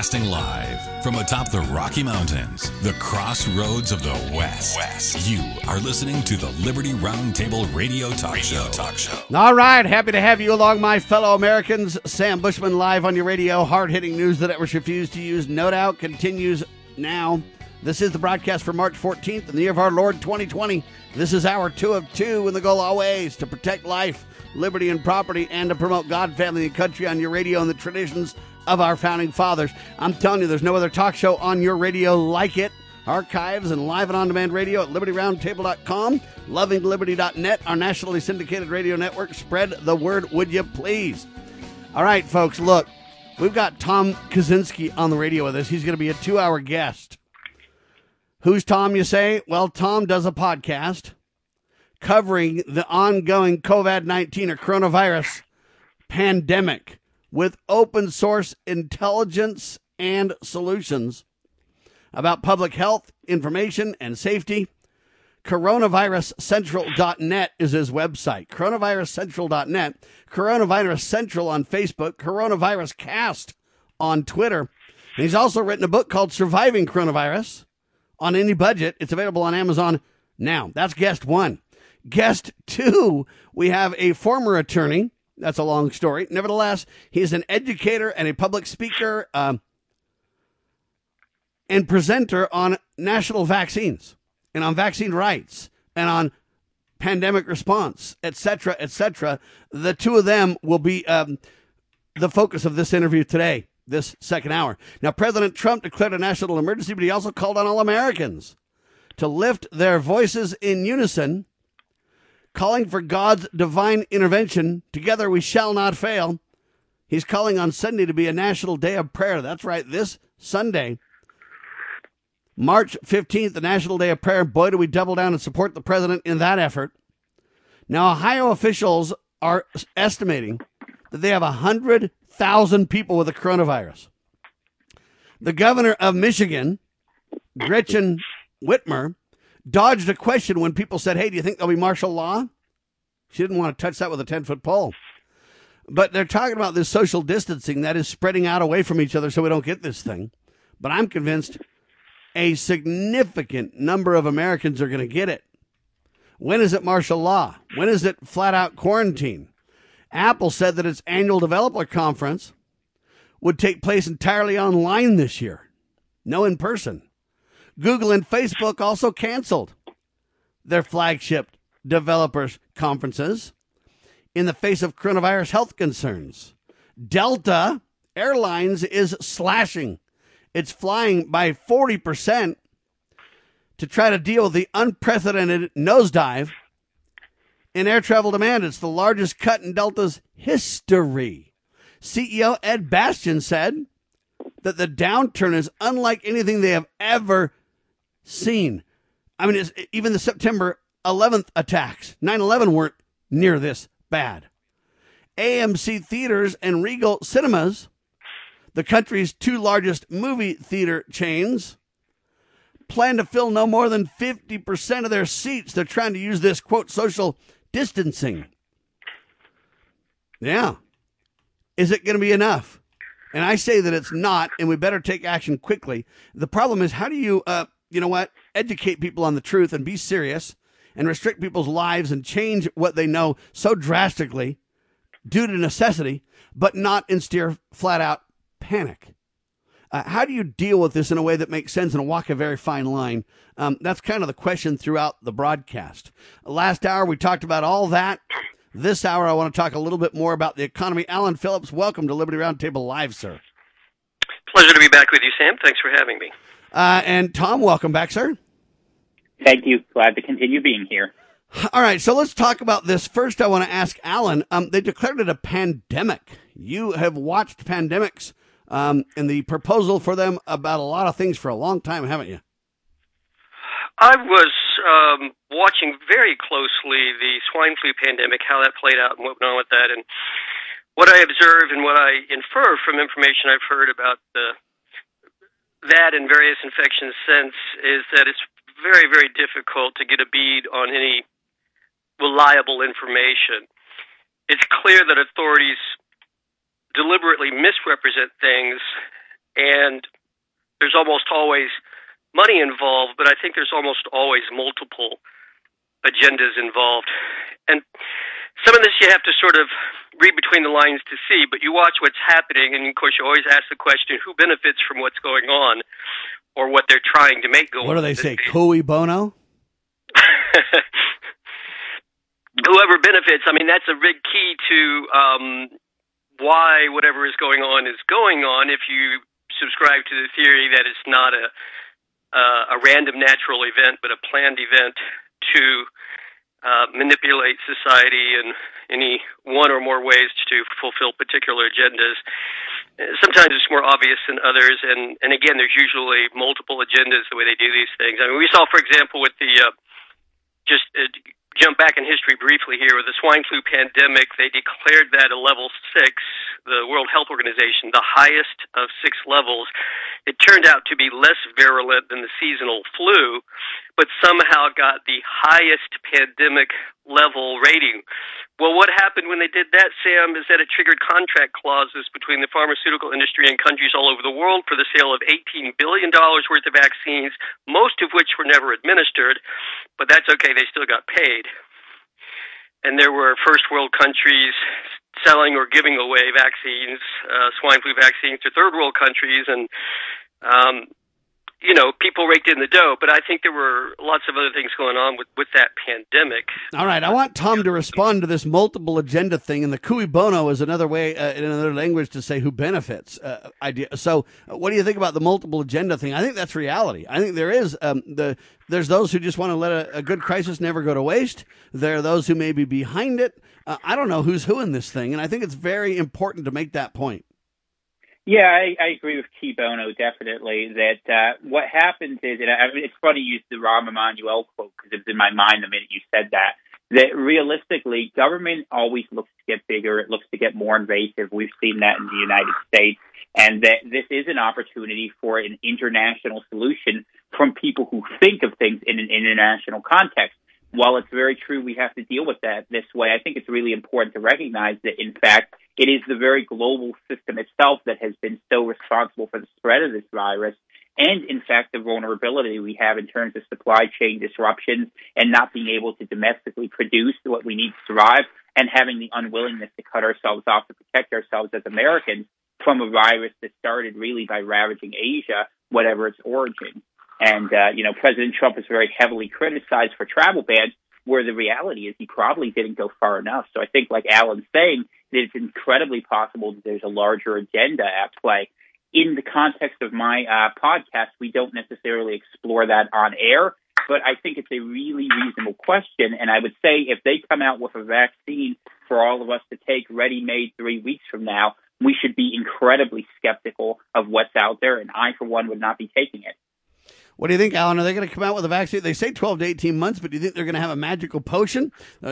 Broadcasting live from atop the Rocky Mountains, the crossroads of the West. You are listening to the Liberty Roundtable Radio Talk Show. All right, happy to have you along, my fellow Americans. Sam Bushman live on your radio. Hard-hitting news that networks refuse to use. No doubt continues now. This is the broadcast for March 14th in the year of our Lord 2020. This is hour 2 of 2, and the goal always to protect life, liberty, and property, and to promote God, family, and country on your radio and the traditions of our founding fathers. I'm telling you, there's no other talk show on your radio like it. Archives and live and on-demand radio at LibertyRoundtable.com, LovingLiberty.net, our nationally syndicated radio network. Spread the word, would you please? All right, folks, look, we've got Tom Kaczynski on the radio with us. He's going to be a 2-hour guest. Who's Tom, you say? Well, Tom does a podcast covering the ongoing COVID-19 or coronavirus pandemic with open source intelligence and solutions about public health, information, and safety. CoronavirusCentral.net is his website. CoronavirusCentral.net. Coronavirus Central on Facebook. Coronavirus Cast on Twitter. And he's also written a book called Surviving Coronavirus on Any Budget. It's available on Amazon now. That's guest 1. Guest 2, we have a former attorney. That's a long story. Nevertheless, he's an educator and a public speaker and presenter on national vaccines and on vaccine rights and on pandemic response, etc., etc. The two of them will be the focus of this interview today, this second hour. Now, President Trump declared a national emergency, but he also called on all Americans to lift their voices in unison, calling for God's divine intervention. Together we shall not fail. He's calling on Sunday to be a national day of prayer. That's right, this Sunday, March 15th, the National Day of Prayer. Boy, do we double down and support the president in that effort. Now, Ohio officials are estimating that they have 100,000 people with the coronavirus. The governor of Michigan, Gretchen Whitmer, dodged a question when people said, hey, do you think there'll be martial law? She didn't want to touch that with a 10-foot pole. But they're talking about this social distancing that is spreading out away from each other so we don't get this thing. But I'm convinced a significant number of Americans are going to get it. When is it martial law? When is it flat-out quarantine? Apple said that its annual developer conference would take place entirely online this year. No in person. Google and Facebook also canceled their flagship developers conferences in the face of coronavirus health concerns. Delta Airlines is slashing its flying by 40% to try to deal with the unprecedented nosedive in air travel demand. It's the largest cut in Delta's history. CEO Ed Bastian said that the downturn is unlike anything they have ever seen. I mean, even the September 11th attacks, 9/11 weren't near this bad. AMC Theaters and Regal Cinemas, the country's 2 largest movie theater chains, plan to fill no more than 50% of their seats. They're trying to use this, quote, social distancing. Yeah. Is it going to be enough? And I say that it's not, and we better take action quickly. The problem is, how do you, educate people on the truth and be serious and restrict people's lives and change what they know so drastically due to necessity, but not instill flat-out panic? How do you deal with this in a way that makes sense and walk a very fine line? That's kind of the question throughout the broadcast. Last hour, we talked about all that. This hour, I want to talk a little bit more about the economy. Alan Phillips, welcome to Liberty Roundtable Live, sir. Pleasure to be back with you, Sam. Thanks for having me. And Tom, welcome back, sir. Thank you. Glad to continue being here. All right, so let's talk about this. First, I want to ask Alan, they declared it a pandemic. You have watched pandemics and the proposal for them about a lot of things for a long time, haven't you? I was watching very closely the swine flu pandemic, how that played out and what went on with that. And what I observe and what I infer from information I've heard about that and various infections since is that it's very, very difficult to get a bead on any reliable information. It's clear that authorities deliberately misrepresent things and there's almost always money involved, but I think there's almost always multiple agendas involved. And some of this you have to sort of read between the lines to see, but you watch what's happening, and of course you always ask the question, who benefits from what's going on or what they're trying to make go on? What do they say, cui bono? Whoever benefits, I mean, that's a big key to why whatever is going on, if you subscribe to the theory that it's not a random natural event, but a planned event to manipulate society in any one or more ways to fulfill particular agendas. Sometimes it's more obvious than others, and again, there's usually multiple agendas the way they do these things. I mean, we saw, for example, with the jump back in history briefly here, with the swine flu pandemic, they declared that a level 6, the World Health Organization, the highest of 6 levels. It turned out to be less virulent than the seasonal flu, but somehow got the highest pandemic level rating. Well, what happened when they did that, Sam, is that it triggered contract clauses between the pharmaceutical industry and countries all over the world for the sale of $18 billion worth of vaccines, most of which were never administered, but that's okay, they still got paid. And there were first world countries selling or giving away vaccines, swine flu vaccines, to third world countries, and people raked in the dough, but I think there were lots of other things going on with that pandemic. All right, I want Tom to respond to this multiple agenda thing, and the cui bono is another way, in another language, to say who benefits idea. So what do you think about the multiple agenda thing? I think that's reality. I think there is, there's those who just want to let a good crisis never go to waste. There are those who may be behind it. I don't know who's who in this thing, and I think it's very important to make that point. Yeah, I agree with Cui Bono, definitely, that what happens is, and I mean, it's funny you used the Rahm Emanuel quote because it was in my mind the minute you said that realistically, government always looks to get bigger, it looks to get more invasive. We've seen that in the United States, and that this is an opportunity for an international solution from people who think of things in an international context. While it's very true we have to deal with that this way, I think it's really important to recognize that, in fact, it is the very global system itself that has been so responsible for the spread of this virus and, in fact, the vulnerability we have in terms of supply chain disruptions and not being able to domestically produce what we need to survive and having the unwillingness to cut ourselves off to protect ourselves as Americans from a virus that started really by ravaging Asia, whatever its origin. And, President Trump is very heavily criticized for travel bans, where the reality is he probably didn't go far enough. So I think, like Alan's saying, that it's incredibly possible that there's a larger agenda at play. In the context of my podcast, we don't necessarily explore that on air, but I think it's a really reasonable question. And I would say if they come out with a vaccine for all of us to take ready-made 3 weeks from now, we should be incredibly skeptical of what's out there, and I, for one, would not be taking it. What do you think, Alan? Are they going to come out with a vaccine? They say 12 to 18 months, but do you think they're going to have a magical potion,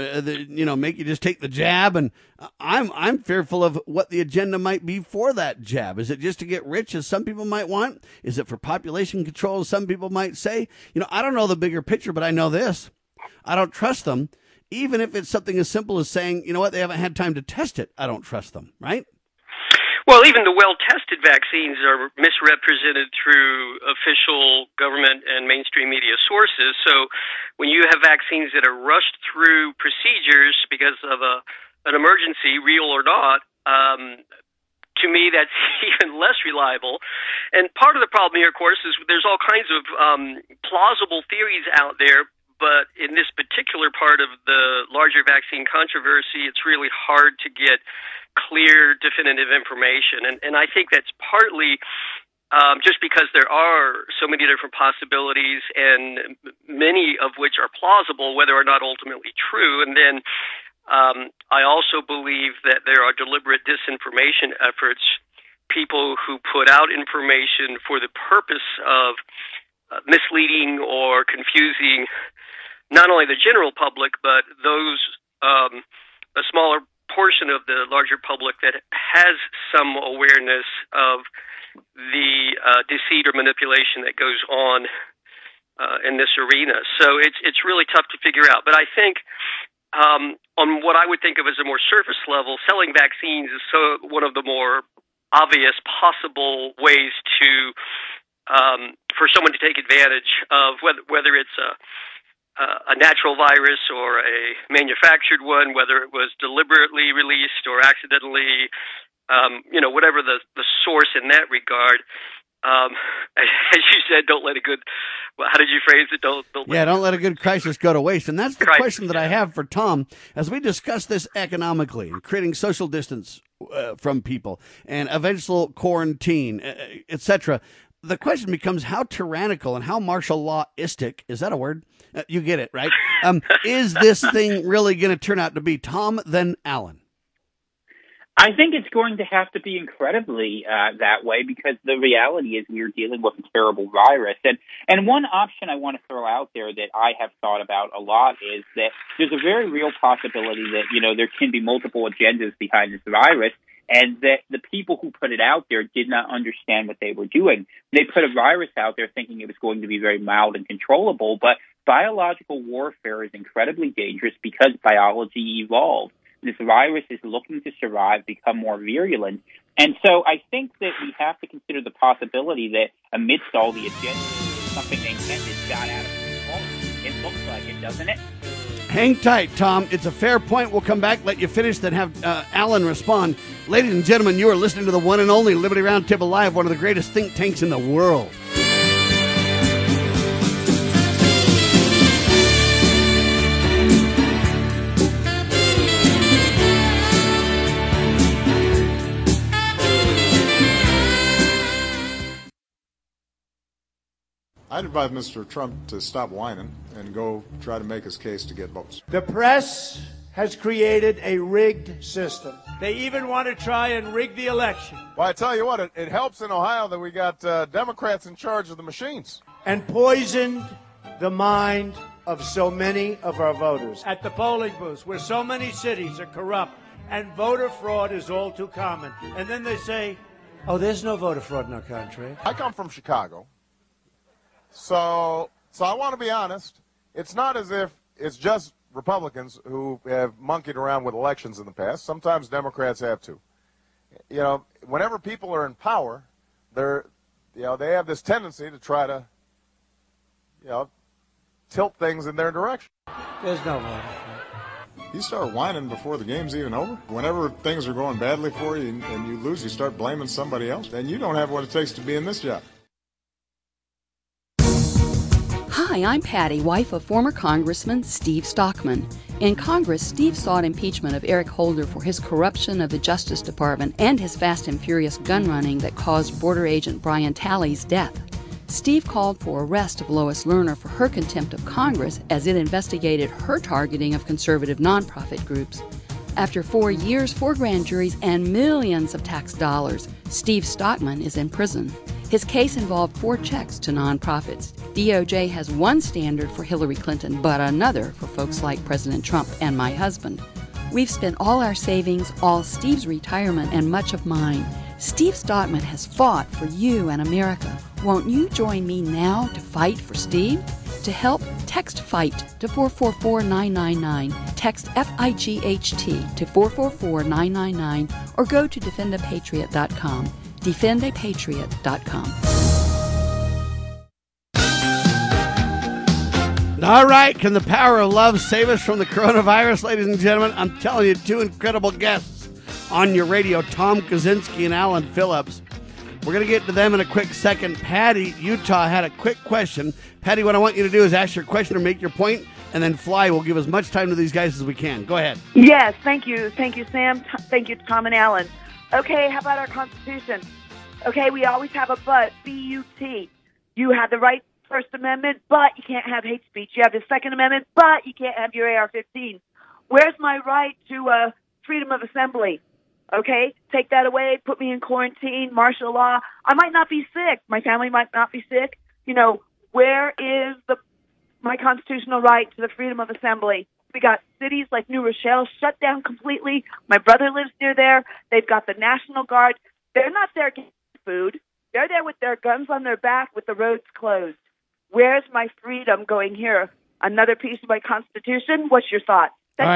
make you just take the jab? And I'm fearful of what the agenda might be for that jab. Is it just to get rich, as some people might want? Is it for population control, as some people might say? I don't know the bigger picture, but I know this. I don't trust them, even if it's something as simple as saying, you know what, they haven't had time to test it. I don't trust them, right? Well, even the well-tested vaccines are misrepresented through official government and mainstream media sources. So when you have vaccines that are rushed through procedures because of an emergency, real or not, to me, that's even less reliable. And part of the problem here, of course, is there's all kinds of plausible theories out there, but in this particular part of the larger vaccine controversy, it's really hard to get clear, definitive information. And I think that's partly just because there are so many different possibilities, and many of which are plausible, whether or not ultimately true. And then I also believe that there are deliberate disinformation efforts, people who put out information for the purpose of misleading or confusing not only the general public, but those, a smaller portion of the larger public that has some awareness of the deceit or manipulation that goes on in this arena. So it's really tough to figure out. But I think on what I would think of as a more surface level, selling vaccines is one of the more obvious possible ways to for someone to take advantage of whether it's a natural virus or a manufactured one, whether it was deliberately released or accidentally, whatever the source in that regard. As you said, don't let a good. Well, how did you phrase it? Don't let a good crisis go to waste. And that's the question that I have for Tom as we discuss this economically and creating social distance from people and eventual quarantine, etc. The question becomes how tyrannical and how martial law-istic, is that a word? You get it, right? Is this thing really going to turn out to be? Tom, then Alan. I think it's going to have to be incredibly that way because the reality is we're dealing with a terrible virus. And one option I want to throw out there that I have thought about a lot is that there's a very real possibility that, there can be multiple agendas behind this virus and that the people who put it out there did not understand what they were doing. They put a virus out there thinking it was going to be very mild and controllable, but biological warfare is incredibly dangerous because biology evolved. This virus is looking to survive, become more virulent. And so I think that we have to consider the possibility that amidst all the agendas, something they intended got out of control. It looks like it, doesn't it? Hang tight, Tom. It's a fair point. We'll come back, let you finish, then have Alan respond. Ladies and gentlemen, you are listening to the one and only Liberty Roundtable Live, one of the greatest think tanks in the world. I'd advise Mr. Trump to stop whining and go try to make his case to get votes. The press has created a rigged system. They even want to try and rig the election. Well, I tell you what, it helps in Ohio that we got Democrats in charge of the machines. And poisoned the mind of so many of our voters. At the polling booths, where so many cities are corrupt and voter fraud is all too common. And then they say, oh, there's no voter fraud in our country. I come from Chicago. So I want to be honest. It's not as if it's just Republicans who have monkeyed around with elections in the past. Sometimes Democrats have too. Whenever people are in power, they have this tendency to try to, tilt things in their direction. There's no vote. You start whining before the game's even over. Whenever things are going badly for you and you lose, you start blaming somebody else. Then you don't have what it takes to be in this job. Hi, I'm Patty, wife of former Congressman Steve Stockman. In Congress, Steve sought impeachment of Eric Holder for his corruption of the Justice Department and his fast and furious gun running that caused border agent Brian Talley's death. Steve called for arrest of Lois Lerner for her contempt of Congress as it investigated her targeting of conservative nonprofit groups. After 4 years, 4 grand juries, and millions of tax dollars, Steve Stockman is in prison. His case involved 4 checks to nonprofits. DOJ has one standard for Hillary Clinton, but another for folks like President Trump and my husband. We've spent all our savings, all Steve's retirement, and much of mine. Steve Stockman has fought for you and America. Won't you join me now to fight for Steve? To help, text FIGHT to 444-999. Text FIGHT to 444-999 or go to defendapatriot.com. defendapatriot.com. All right, can the power of love save us from the coronavirus, ladies and gentlemen? I'm telling you, 2 incredible guests on your radio, Tom Kaczynski and Alan Phillips. We're going to get to them in a quick second. Patty, Utah, had a quick question. Patty, what I want you to do is ask your question or make your point, and then Fly will give as much time to these guys as we can. Go ahead. Yes, thank you. Thank you, Sam. Thank you, Tom and Alan. Okay, how about our Constitution? Okay, we always have a but, B-U-T. You have the right First Amendment, but you can't have hate speech. You have the Second Amendment, but you can't have your AR-15. Where's my right to freedom of assembly? Okay, take that away, put me in quarantine, martial law. I might not be sick. My family might not be sick. Where is my constitutional right to the freedom of assembly? We got cities like New Rochelle shut down completely. My brother lives near there. They've got the National Guard. They're not there getting food. They're there with their guns on their back with the roads closed. Where's my freedom going here? Another piece of my Constitution? What's your thought? Thank you.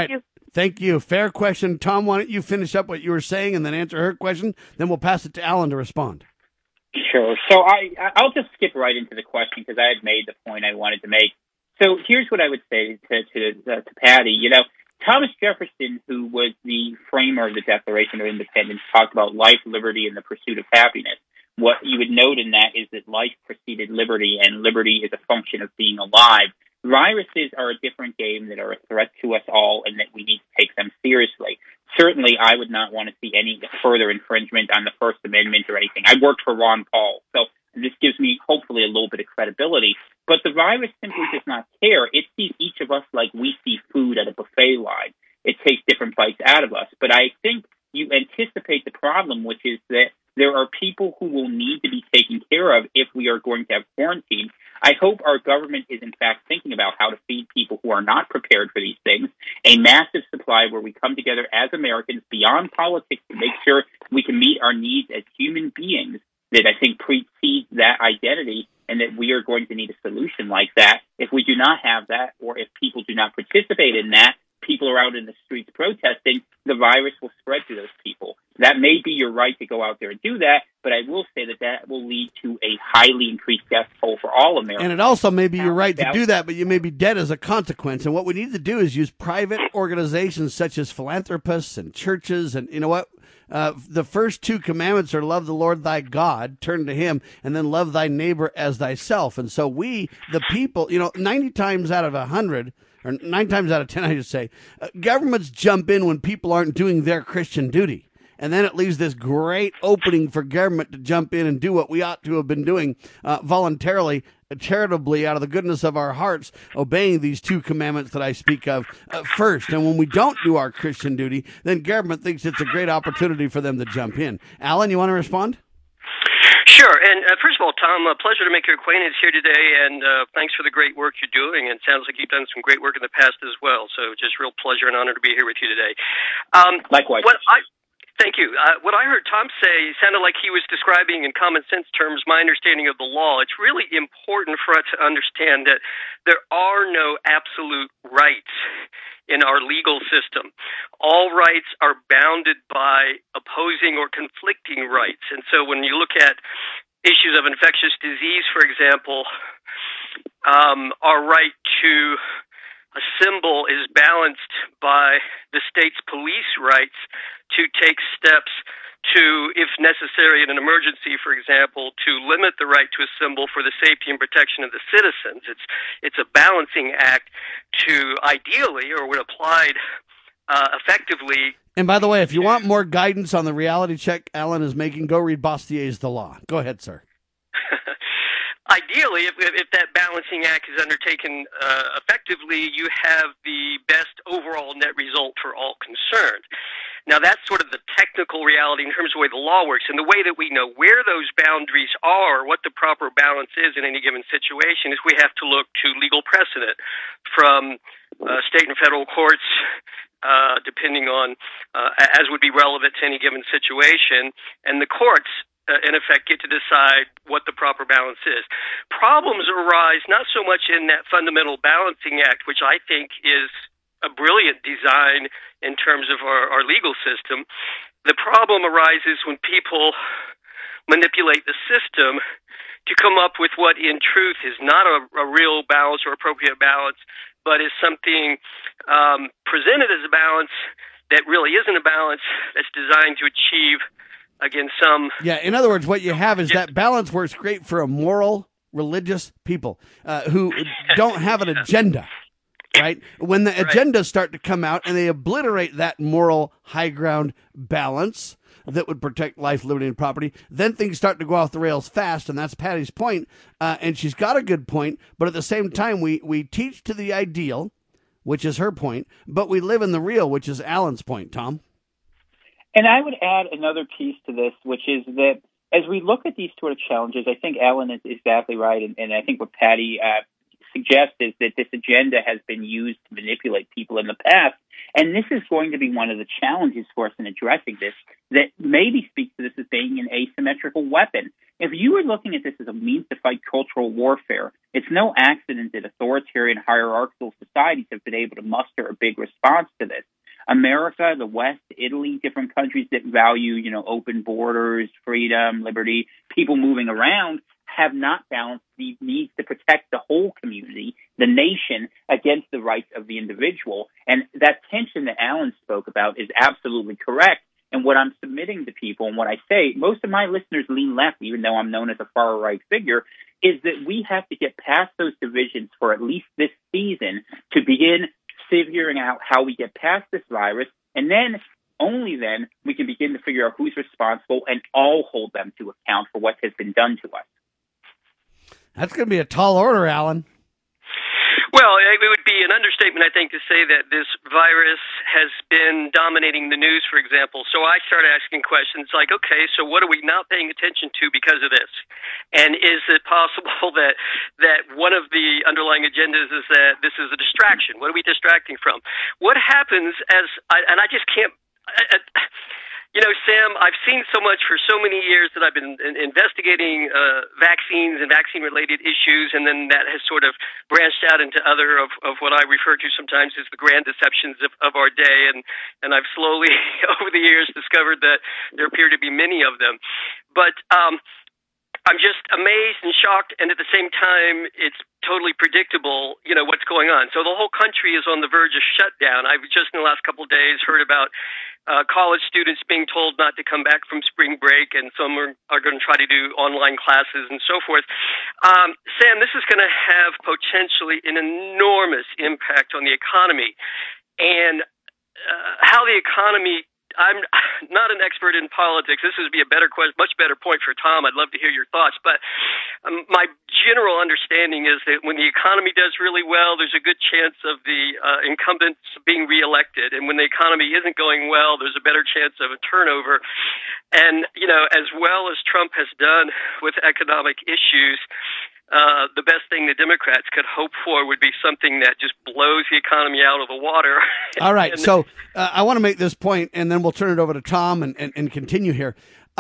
Thank you. Fair question. Tom, why don't you finish up what you were saying and then answer her question? Then we'll pass it to Alan to respond. Sure. So I'll just skip right into the question because I had made the point I wanted to make. So here's what I would say to Patty. You know, Thomas Jefferson, who was the framer of the Declaration of Independence, talked about life, liberty, and the pursuit of happiness. What you would note in that is that life preceded liberty, and liberty is a function of being alive. Viruses are a different game that are a threat to us all, and that we need to take them seriously. Certainly, I would not want to see any further infringement on the First Amendment or anything. I worked for Ron Paul, so this gives me, hopefully, a little bit of credibility. But the virus simply does not care. It sees each of us like we see food at a buffet line. It takes different bites out of us. But I think you anticipate the problem, which is that there are people who will need to be taken care of if we are going to have quarantine. I hope our government is, in fact, thinking about how to feed people who are not prepared for these things, a massive supply where we come together as Americans beyond politics to make sure we can meet our needs as human beings that I think precedes that identity, and that we are going to need a solution like that. If we do not have that, or if people do not participate in that, people are out in the streets protesting, the virus will spread to those people. That may be your right to go out there and do that, but I will say that will lead to a highly increased death toll for all Americans. And it also may be your right to do that, but you may be dead as a consequence. And what we need to do is use private organizations such as philanthropists and churches. And you know what? The first two commandments are love the Lord thy God, turn to him, and then love thy neighbor as thyself. And so we, the people, 90 times out of 100, or 9 times out of 10, I should say, governments jump in when people aren't doing their Christian duty. And then it leaves this great opening for government to jump in and do what we ought to have been doing voluntarily, charitably, out of the goodness of our hearts, obeying these two commandments that I speak of first. And when we don't do our Christian duty, then government thinks it's a great opportunity for them to jump in. Alan, you want to respond? Sure. And first of all, Tom, a pleasure to make your acquaintance here today, and thanks for the great work you're doing. And it sounds like you've done some great work in the past as well. So just real pleasure and honor to be here with you today. Likewise. Thank you. What I heard Tom say sounded like he was describing in common sense terms my understanding of the law. It's really important for us to understand that there are no absolute rights in our legal system. All rights are bounded by opposing or conflicting rights. And so when you look at issues of infectious disease, for example, our right to assemble is balanced by the state's police rights to take steps to, if necessary in an emergency, for example, to limit the right to assemble for the safety and protection of the citizens. It's a balancing act to ideally, or when applied effectively. And by the way, if you want more guidance on the reality check Alan is making, go read Bastier's The Law. Go ahead, sir. Ideally, if that balancing act is undertaken effectively, you have the best overall net result for all concerned. Now, that's sort of the technical reality in terms of the way the law works. And the way that we know where those boundaries are, what the proper balance is in any given situation, is we have to look to legal precedent from state and federal courts, depending on, as would be relevant to any given situation, and the courts, in effect, get to decide what the proper balance is. Problems arise not so much in that fundamental balancing act, which I think is a brilliant design in terms of our legal system. The problem arises when people manipulate the system to come up with what in truth is not a real balance or appropriate balance, but is something presented as a balance that really isn't a balance, that's designed to achieve, again, some... Yeah, in other words, what you have is that balance works great for a moral, religious people who don't have an agenda. Right? When the agendas start to come out and they obliterate that moral high ground balance that would protect life, liberty, and property, then things start to go off the rails fast, and that's Patty's point. And she's got a good point, but at the same time, we teach to the ideal, which is her point, but we live in the real, which is Alan's point, Tom. And I would add another piece to this, which is that as we look at these sort of challenges, I think Alan is exactly right, and I think what Patty suggests is that this agenda has been used to manipulate people in the past, and this is going to be one of the challenges for us in addressing this that maybe speaks to this as being an asymmetrical weapon. If you are looking at this as a means to fight cultural warfare, it's no accident that authoritarian hierarchical societies have been able to muster a big response to this. America, the West, Italy, different countries that value, open borders, freedom, liberty, people moving around, have not balanced the needs to protect the whole community, the nation, against the rights of the individual. And that tension that Alan spoke about is absolutely correct. And what I'm submitting to people and what I say, most of my listeners lean left, even though I'm known as a far-right figure, is that we have to get past those divisions for at least this season to begin figuring out how we get past this virus. And then, only then, we can begin to figure out who's responsible and all hold them to account for what has been done to us. That's going to be a tall order, Alan. Well, it would be an understatement, I think, to say that this virus has been dominating the news, for example. So I started asking questions like, okay, so what are we not paying attention to because of this? And is it possible that one of the underlying agendas is that this is a distraction? What are we distracting from? What happens and I just can't... Sam, I've seen so much for so many years that I've been investigating vaccines and vaccine-related issues, and then that has sort of branched out into other of what I refer to sometimes as the grand deceptions of our day, and I've slowly, over the years, discovered that there appear to be many of them. But I'm just amazed and shocked, and at the same time, it's totally predictable, what's going on. So the whole country is on the verge of shutdown. I've just in the last couple of days heard about college students being told not to come back from spring break, and some are going to try to do online classes and so forth. Sam, this is going to have potentially an enormous impact on the economy. And how the economy... I'm not an expert in politics. This would be a much better point for Tom. I'd love to hear your thoughts. But my general understanding is that when the economy does really well, there's a good chance of the incumbents being reelected. And when the economy isn't going well, there's a better chance of a turnover. And, as well as Trump has done with economic issues, the best thing the Democrats could hope for would be something that just blows the economy out of the water. All right. So I want to make this point, and then we'll turn it over to Tom and continue here.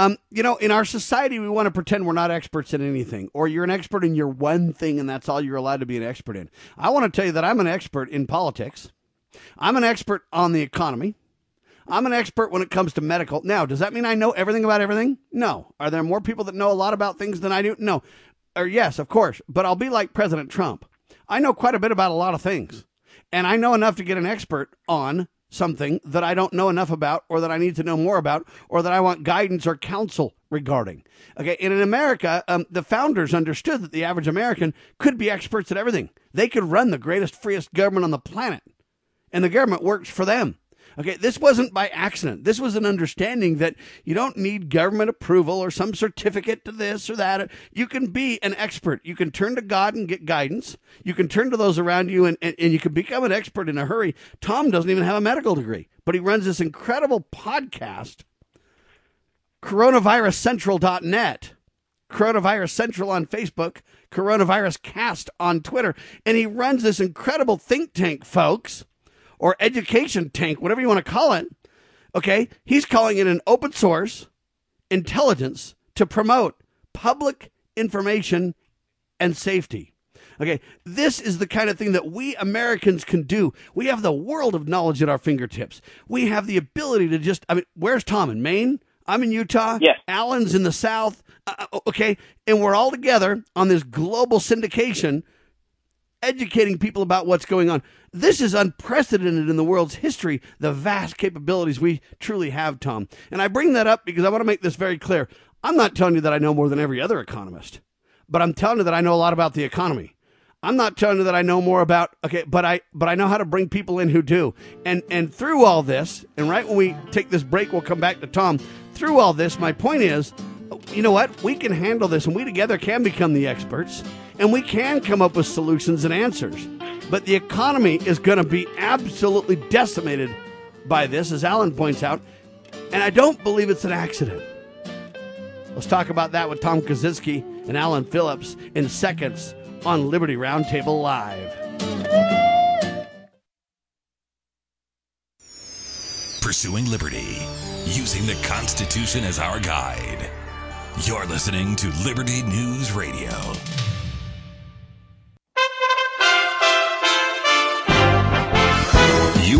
In our society, we want to pretend we're not experts in anything, or you're an expert in your one thing, and that's all you're allowed to be an expert in. I want to tell you that I'm an expert in politics. I'm an expert on the economy. I'm an expert when it comes to medical. Now, does that mean I know everything about everything? No. Are there more people that know a lot about things than I do? No. Or yes, of course. But I'll be like President Trump. I know quite a bit about a lot of things. And I know enough to get an expert on something that I don't know enough about, or that I need to know more about, or that I want guidance or counsel regarding. Okay. And in America, the founders understood that the average American could be experts at everything. They could run the greatest, freest government on the planet. And the government works for them. Okay, this wasn't by accident. This was an understanding that you don't need government approval or some certificate to this or that. You can be an expert. You can turn to God and get guidance. You can turn to those around you, and you can become an expert in a hurry. Tom doesn't even have a medical degree, but he runs this incredible podcast, coronaviruscentral.net, Coronavirus Central on Facebook, Coronavirus Cast on Twitter, and he runs this incredible think tank, folks, or education tank, whatever you want to call it. Okay, he's calling it an open source intelligence to promote public information and safety. Okay, this is the kind of thing that we Americans can do. We have the world of knowledge at our fingertips. We have the ability to where's Tom? In Maine? I'm in Utah. Yes. Alan's in the South. Okay, and we're all together on this global syndication, educating people about what's going on. This is unprecedented in the world's history, the vast capabilities we truly have, Tom. And I bring that up because I want to make this very clear. I'm not telling you that I know more than every other economist, but I'm telling you that I know a lot about the economy. I'm not telling you that I know more about, but I know how to bring people in who do. And through all this, and right when we take this break, we'll come back to Tom. Through all this, my point is, you know what? We can handle this, and we together can become the experts, and we can come up with solutions and answers. But the economy is going to be absolutely decimated by this, as Alan points out, and I don't believe it's an accident. Let's talk about that with Tom Kaczynski and Alan Phillips in seconds on Liberty Roundtable Live. Pursuing liberty, using the Constitution as our guide. You're listening to Liberty News Radio.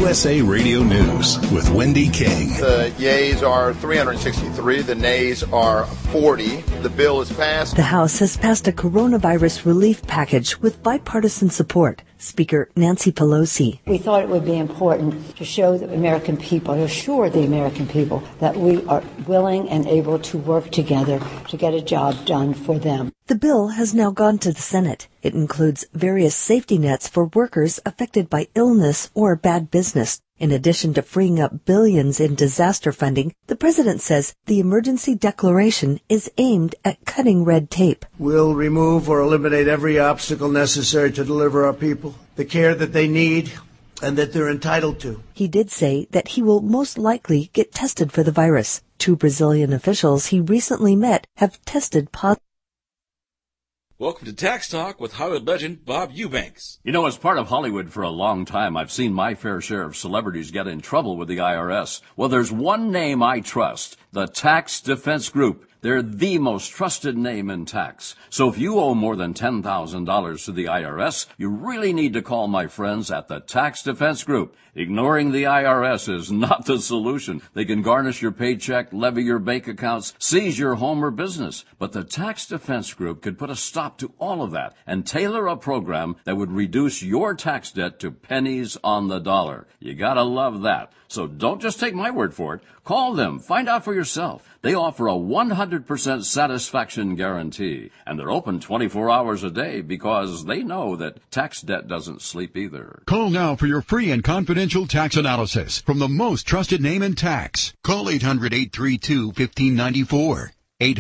USA Radio News with Wendy King. The yeas are 363. The nays are 40. The bill is passed. The House has passed a coronavirus relief package with bipartisan support. Speaker Nancy Pelosi. We thought it would be important to show the American people, to assure the American people that we are willing and able to work together to get a job done for them. The bill has now gone to the Senate. It includes various safety nets for workers affected by illness or bad business. In addition to freeing up billions in disaster funding, the president says the emergency declaration is aimed at cutting red tape. We'll remove or eliminate every obstacle necessary to deliver our people the care that they need and that they're entitled to. He did say that he will most likely get tested for the virus. 2 Brazilian officials he recently met have tested positive. Welcome to Tax Talk with Hollywood legend Bob Eubanks. You know, as part of Hollywood for a long time, I've seen my fair share of celebrities get in trouble with the IRS. Well, there's one name I trust, the Tax Defense Group. They're the most trusted name in tax. So if you owe more than $10,000 to the IRS, you really need to call my friends at the Tax Defense Group. Ignoring the IRS is not the solution. They can garnish your paycheck, levy your bank accounts, seize your home or business. But the Tax Defense Group could put a stop to all of that and tailor a program that would reduce your tax debt to pennies on the dollar. You gotta love that. So don't just take my word for it. Call them. Find out for yourself. They offer a 100% satisfaction guarantee, and they're open 24 hours a day because they know that tax debt doesn't sleep either. Call now for your free and confidential tax analysis from the most trusted name in tax. Call 800-832-1594.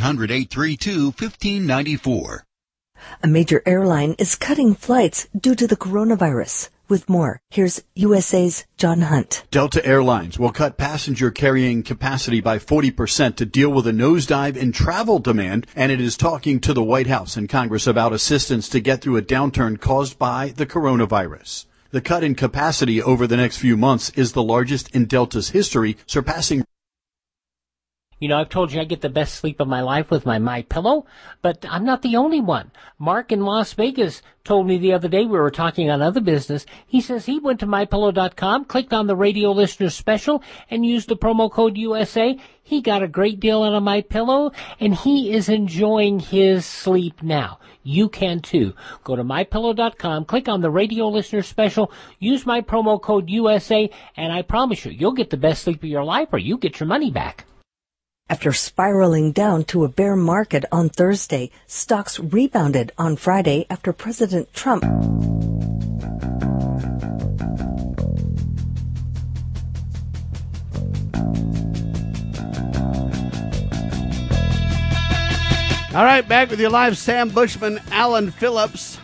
800-832-1594. A major airline is cutting flights due to the coronavirus. With more, here's USA's John Hunt. Delta Airlines will cut passenger carrying capacity by 40% to deal with a nosedive in travel demand, and it is talking to the White House and Congress about assistance to get through a downturn caused by the coronavirus. The cut in capacity over the next few months is the largest in Delta's history, surpassing. You know, I've told you I get the best sleep of my life with my MyPillow, but I'm not the only one. Mark in Las Vegas told me the other day, we were talking on other business, he says he went to MyPillow.com, clicked on the radio listener special, and used the promo code USA. He got a great deal on a MyPillow, and he is enjoying his sleep now. You can too. Go to MyPillow.com, click on the radio listener special, use my promo code USA, and I promise you, you'll get the best sleep of your life or you get your money back. After spiraling down to a bear market on Thursday, stocks rebounded on Friday after President Trump. All right, back with you live, Sam Bushman, Alan Phillips.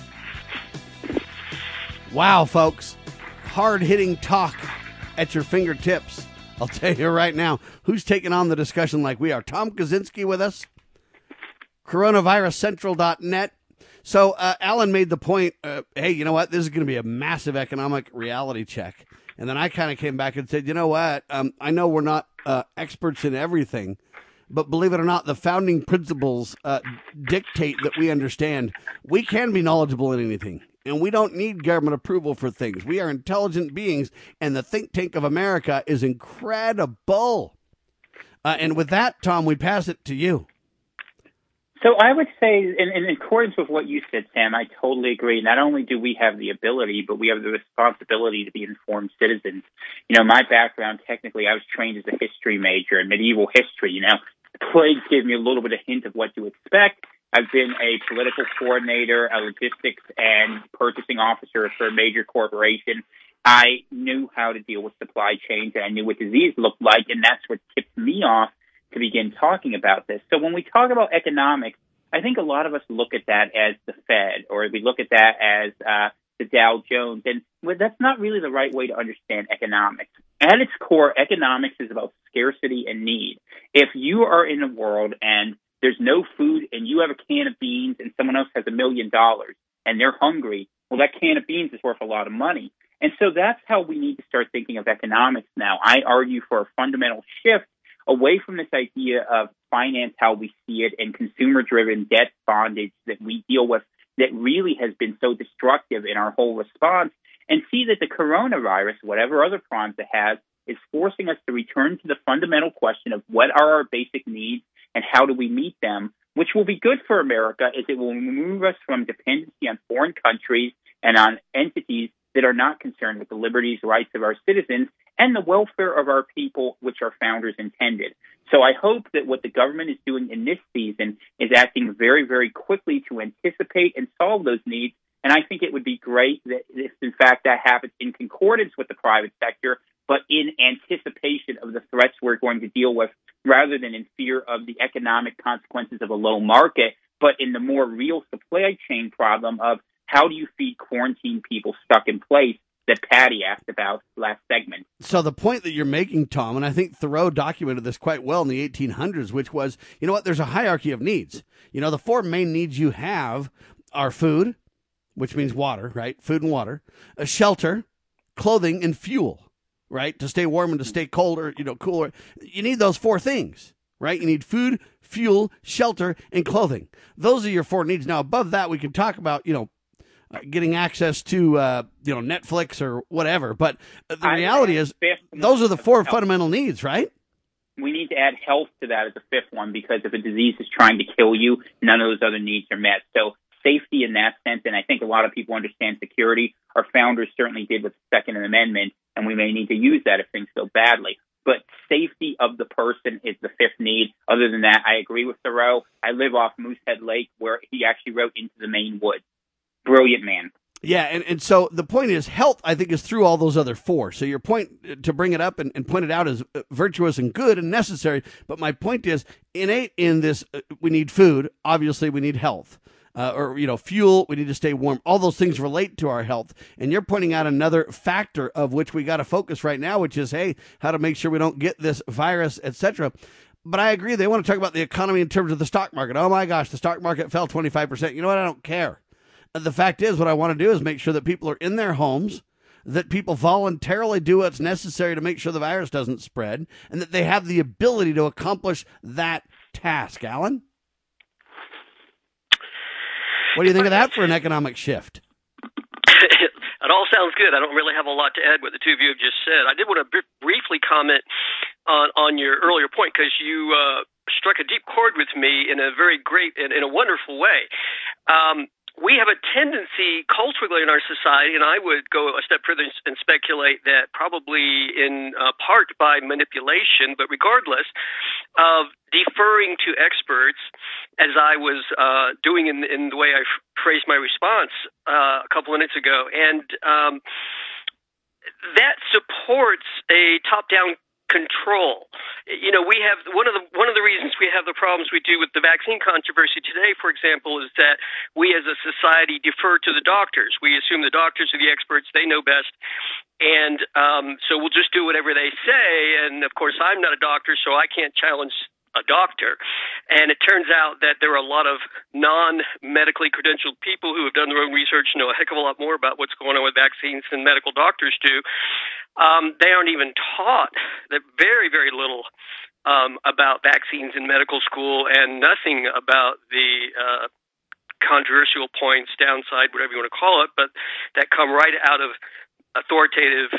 Wow, folks. Hard-hitting talk at your fingertips. I'll tell you right now, who's taking on the discussion like we are? Tom Kaczynski with us, coronaviruscentral.net. So Alan made the point, hey, you know what? This is going to be a massive economic reality check. And then I kind of came back and said, you know what? I know we're not experts in everything, but believe it or not, the founding principles dictate that we understand we can be knowledgeable in anything. And we don't need government approval for things. We are intelligent beings, and the think tank of America is incredible. And with that, Tom, we pass it to you. So I would say, in accordance with what you said, Sam, I totally agree. Not only do we have the ability, but we have the responsibility to be informed citizens. You know, my background, technically, I was trained as a history major in medieval history. You know, the plagues gave me a little bit of hint of what to expect. I've been a political coordinator, a logistics and purchasing officer for a major corporation. I knew how to deal with supply chains, and I knew what disease looked like, and that's what tipped me off to begin talking about this. So when we talk about economics, I think a lot of us look at that as the Fed, or we look at that as the Dow Jones, and that's not really the right way to understand economics. At its core, economics is about scarcity and need. If you are in a world and there's no food and you have a can of beans and someone else has $1 million and they're hungry, well, that can of beans is worth a lot of money. And so that's how we need to start thinking of economics now. I argue for a fundamental shift away from this idea of finance, how we see it, and consumer-driven debt bondage that we deal with that really has been so destructive in our whole response, and see that the coronavirus, whatever other problems it has, is forcing us to return to the fundamental question of what are our basic needs and how do we meet them, which will be good for America as it will remove us from dependency on foreign countries and on entities that are not concerned with the liberties, rights of our citizens, and the welfare of our people, which our founders intended. So I hope that what the government is doing in this season is acting very, very quickly to anticipate and solve those needs. And I think it would be great that if, in fact, that happens in concordance with the private sector, but in anticipation of the threats we're going to deal with, rather than in fear of the economic consequences of a low market, but in the more real supply chain problem of how do you feed quarantined people stuck in place that Patty asked about last segment. So the point that you're making, Tom, and I think Thoreau documented this quite well in the 1800s, which was, you know what, there's a hierarchy of needs. You know, the four main needs you have are food, which means water, right? Food and water, shelter, clothing, and fuel, right? To stay warm and to stay cold or, cooler. You need those four things, right? You need food, fuel, shelter, and clothing. Those are your four needs. Now, above that, we can talk about, getting access to, Netflix or whatever. But the reality is those are the four fundamental needs, right? We need to add health to that as a fifth one, because if a disease is trying to kill you, none of those other needs are met. So safety in that sense, and I think a lot of people understand security. Our founders certainly did with the Second Amendment, and we may need to use that if things go badly. But safety of the person is the fifth need. Other than that, I agree with Thoreau. I live off Moosehead Lake, where he actually wrote Into the Maine Woods. Brilliant man. Yeah, and so the point is health, I think, is through all those other four. So your point to bring it up and point it out is virtuous and good and necessary. But my point is innate in this, we need food. Obviously, we need health. Fuel, we need to stay warm. All those things relate to our health. And you're pointing out another factor of which we got to focus right now, which is, hey, how to make sure we don't get this virus, etc. But I agree. They want to talk about the economy in terms of the stock market. Oh, my gosh, the stock market fell 25%. You know what? I don't care. The fact is, what I want to do is make sure that people are in their homes, that people voluntarily do what's necessary to make sure the virus doesn't spread, and that they have the ability to accomplish that task. Alan? What do you think of that for an economic shift? It all sounds good. I don't really have a lot to add what the two of you have just said. I did want to briefly comment on your earlier point, because you struck a deep chord with me in a very great and in a wonderful way. We have a tendency culturally in our society, and I would go a step further and speculate that probably in part by manipulation, but regardless, of deferring to experts, as I was doing in the way I phrased my response a couple minutes ago. And that supports a top-down control. We have one of the reasons we have the problems we do with the vaccine controversy today, for example, is that we as a society defer to the doctors. We assume the doctors are the experts, they know best, and so we'll just do whatever they say. And of course, I'm not a doctor, so I can't challenge a doctor. And it turns out that there are a lot of non-medically credentialed people who have done their own research, know a heck of a lot more about what's going on with vaccines than medical doctors do. They aren't even taught that very, very little about vaccines in medical school, and nothing about the controversial points, downside, whatever you want to call it, but that come right out of authoritative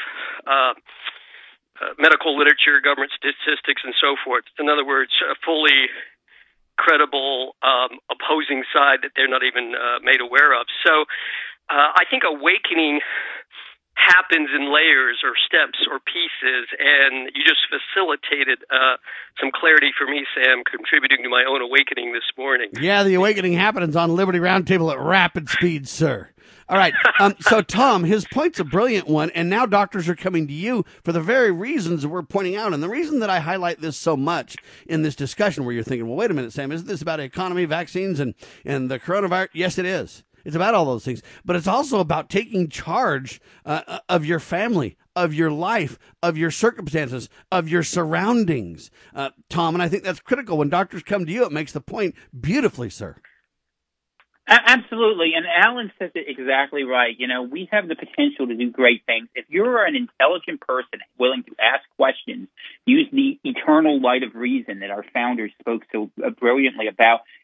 medical literature, government statistics, and so forth. In other words, a fully credible opposing side that they're not even made aware of. So I think awakening happens in layers or steps or pieces, and you just facilitated some clarity for me, Sam, contributing to my own awakening this morning. Yeah, the awakening happens on Liberty Roundtable at rapid speed, sir. All right. So, Tom, his point's a brilliant one, and now doctors are coming to you for the very reasons that we're pointing out. And the reason that I highlight this so much in this discussion where you're thinking, well, wait a minute, Sam, isn't this about economy, vaccines, and the coronavirus? Yes, it is. It's about all those things. But it's also about taking charge of your family, of your life, of your circumstances, of your surroundings, Tom. And I think that's critical. When doctors come to you, it makes the point beautifully, sir. Absolutely. And Alan says it exactly right. We have the potential to do great things. If you're an intelligent person willing to ask questions, use the eternal light of reason that our founders spoke so brilliantly about,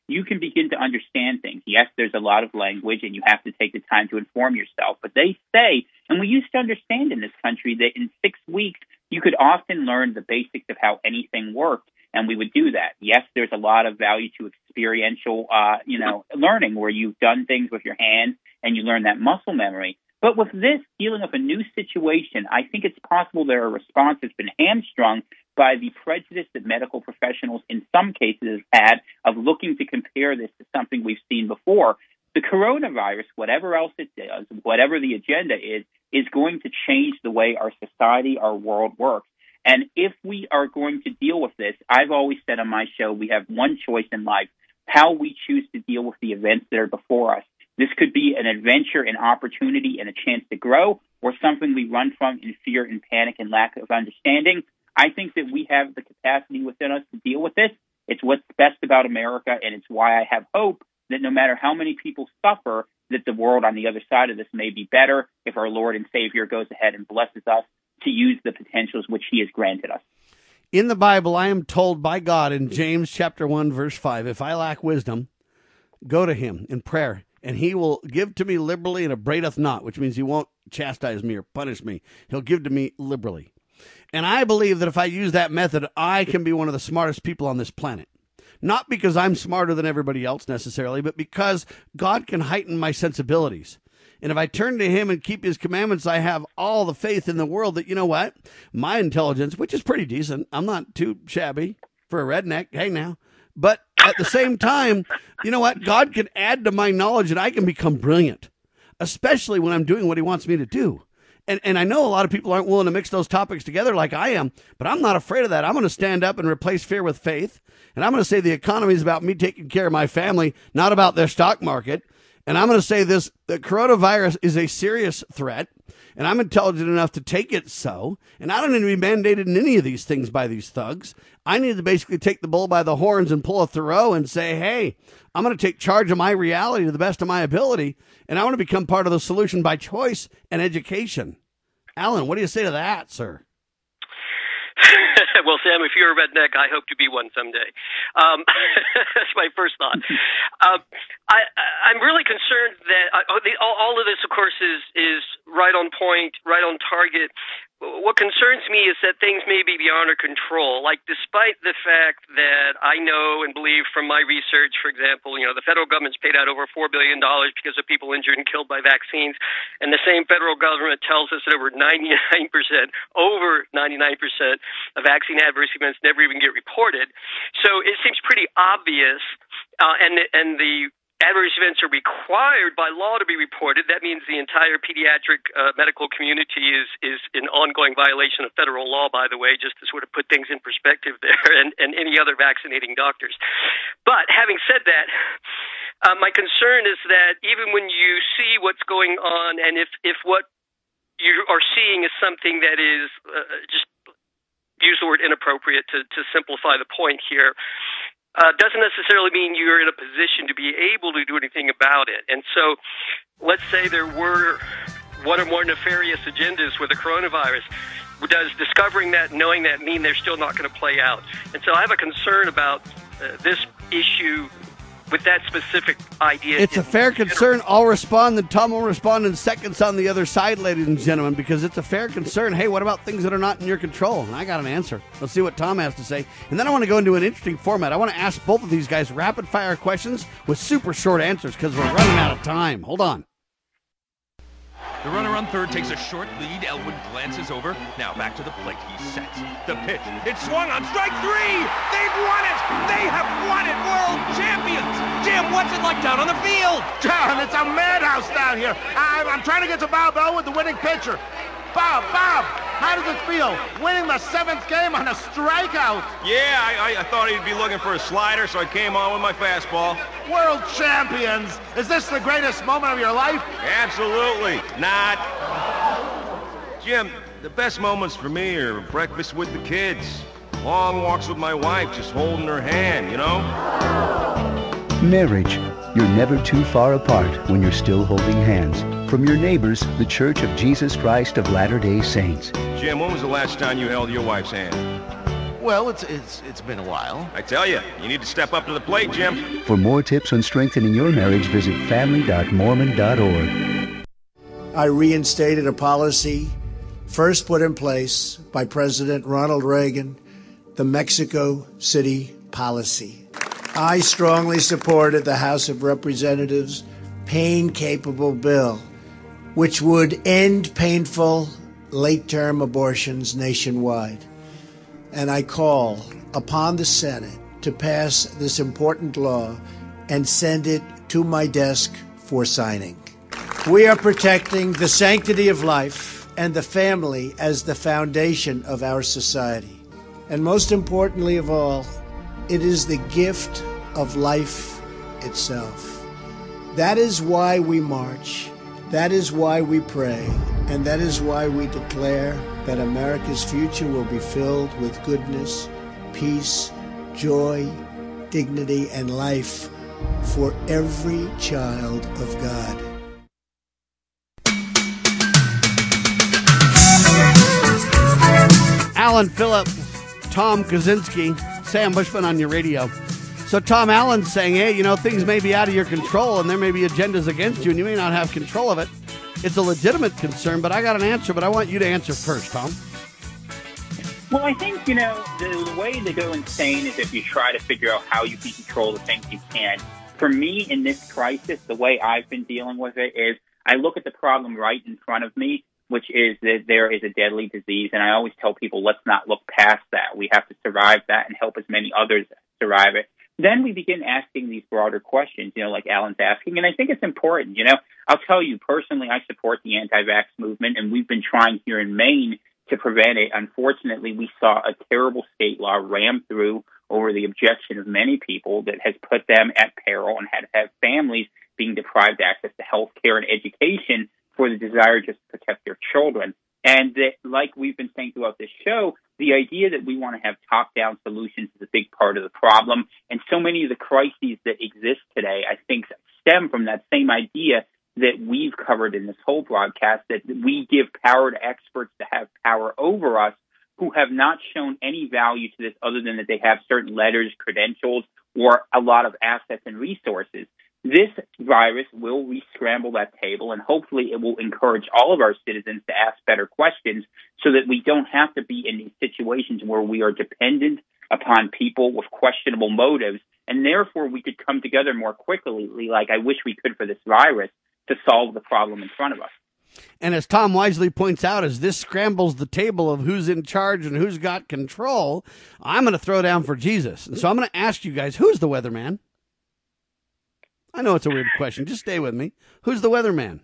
you can begin to understand things. Yes, there's a lot of language, and you have to take the time to inform yourself. But they say, and we used to understand in this country, that in 6 weeks, you could often learn the basics of how anything worked, and we would do that. Yes, there's a lot of value to experiential, learning, where you've done things with your hands and you learn that muscle memory. But with this, dealing with a new situation, I think it's possible their response has been hamstrung by the prejudice that medical professionals in some cases have had of looking to compare this to something we've seen before. The coronavirus, whatever else it does, whatever the agenda is going to change the way our society, our world works. And if we are going to deal with this, I've always said on my show, we have one choice in life, how we choose to deal with the events that are before us. This could be an adventure, an opportunity, and a chance to grow, or something we run from in fear and panic and lack of understanding. I think that we have the capacity within us to deal with this. It's what's best about America, and it's why I have hope that no matter how many people suffer, that the world on the other side of this may be better if our Lord and Savior goes ahead and blesses us to use the potentials which he has granted us. In the Bible, I am told by God in James chapter 1, verse 5, if I lack wisdom, go to him in prayer, and he will give to me liberally and upbraideth not, which means he won't chastise me or punish me. He'll give to me liberally. And I believe that if I use that method, I can be one of the smartest people on this planet. Not because I'm smarter than everybody else necessarily, but because God can heighten my sensibilities. And if I turn to him and keep his commandments, I have all the faith in the world that, you know what, my intelligence, which is pretty decent, I'm not too shabby for a redneck, hey now, but at the same time, you know what, God can add to my knowledge and I can become brilliant, especially when I'm doing what he wants me to do. And I know a lot of people aren't willing to mix those topics together like I am, but I'm not afraid of that. I'm going to stand up and replace fear with faith. And I'm going to say the economy is about me taking care of my family, not about their stock market. And I'm going to say this, the coronavirus is a serious threat, and I'm intelligent enough to take it so. And I don't need to be mandated in any of these things by these thugs. I need to basically take the bull by the horns and pull a Thoreau and say, hey, I'm going to take charge of my reality to the best of my ability, and I want to become part of the solution by choice and education. Alan, what do you say to that, sir? Well, Sam, if you're a redneck, I hope to be one someday. That's my first thought. I'm really concerned that all of this, of course, is right on point, right on target. What concerns me is that things may be beyond our control. Like, despite the fact that I know and believe from my research, for example, the federal government's paid out over $4 billion because of people injured and killed by vaccines, and the same federal government tells us that over 99% of vaccine adverse events never even get reported. So it seems pretty obvious, and the adverse events are required by law to be reported. That means the entire pediatric medical community is in ongoing violation of federal law, by the way, just to sort of put things in perspective there, and any other vaccinating doctors. But having said that, my concern is that even when you see what's going on, and if what you are seeing is something that is just use the word inappropriate to simplify the point here, doesn't necessarily mean you're in a position to be able to do anything about it. And so let's say there were one or more nefarious agendas with the coronavirus. Does discovering that, knowing that, mean they're still not going to play out? And so I have a concern about this issue with that specific idea. It's a fair concern. I'll respond, and Tom will respond in seconds on the other side, ladies and gentlemen, because it's a fair concern. Hey, what about things that are not in your control? And I got an answer. Let's see what Tom has to say. And then I want to go into an interesting format. I want to ask both of these guys rapid-fire questions with super short answers because we're running out of time. Hold on. The runner on third takes a short lead. Elwood glances over. Now back to the plate. He sets the pitch. It's swung on strike three. They've won it. They have won it. World champions. Jim, what's it like down on the field? John, it's a madhouse down here. I'm trying to get to Bob Elwood, the winning pitcher. Bob, how does it feel winning the seventh game on a strikeout? Yeah, I thought he'd be looking for a slider, so I came on with my fastball. World champions! Is this the greatest moment of your life? Absolutely not. Jim, the best moments for me are breakfast with the kids, long walks with my wife, just holding her hand, you know? Marriage. You're never too far apart when you're still holding hands. From your neighbors, the Church of Jesus Christ of Latter-day Saints. Jim, when was the last time you held your wife's hand? Well, it's been a while. I tell you need to step up to the plate, Jim. For more tips on strengthening your marriage, visit family.mormon.org. I reinstated a policy first put in place by President Ronald Reagan, the Mexico City policy. I strongly supported the House of Representatives' pain-capable bill, which would end painful late-term abortions nationwide. And I call upon the Senate to pass this important law and send it to my desk for signing. We are protecting the sanctity of life and the family as the foundation of our society. And most importantly of all, it is the gift of life itself. That is why we march. That is why we pray. And that is why we declare that America's future will be filled with goodness, peace, joy, dignity, and life for every child of God. Alan Phillip, Tom Kaczynski, Sam Bushman on your radio. So Tom Allen's saying, hey, things may be out of your control and there may be agendas against you and you may not have control of it. It's a legitimate concern, but I got an answer, but I want you to answer first, Tom. Well, I think, the way to go insane is if you try to figure out how you can control the things you can. For me, in this crisis, the way I've been dealing with it is I look at the problem right in front of me, which is that there is a deadly disease. And I always tell people, let's not look past that. We have to survive that and help as many others survive it. Then we begin asking these broader questions, like Alan's asking. And I think it's important. I'll tell you personally, I support the anti-vax movement, and we've been trying here in Maine to prevent it. Unfortunately, we saw a terrible state law ram through over the objection of many people that has put them at peril and had to have families being deprived access to health care and education for the desire just to protect their children. And that, like we've been saying throughout this show, the idea that we want to have top-down solutions is a big part of the problem. And so many of the crises that exist today, I think, stem from that same idea that we've covered in this whole broadcast, that we give power to experts to have power over us who have not shown any value to this other than that they have certain letters, credentials, or a lot of assets and resources. This virus will re-scramble that table, and hopefully it will encourage all of our citizens to ask better questions so that we don't have to be in these situations where we are dependent upon people with questionable motives, and therefore we could come together more quickly, like I wish we could for this virus, to solve the problem in front of us. And as Tom wisely points out, as this scrambles the table of who's in charge and who's got control, I'm going to throw down for Jesus. And so I'm going to ask you guys, who's the weatherman? I know it's a weird question. Just stay with me. Who's the weatherman?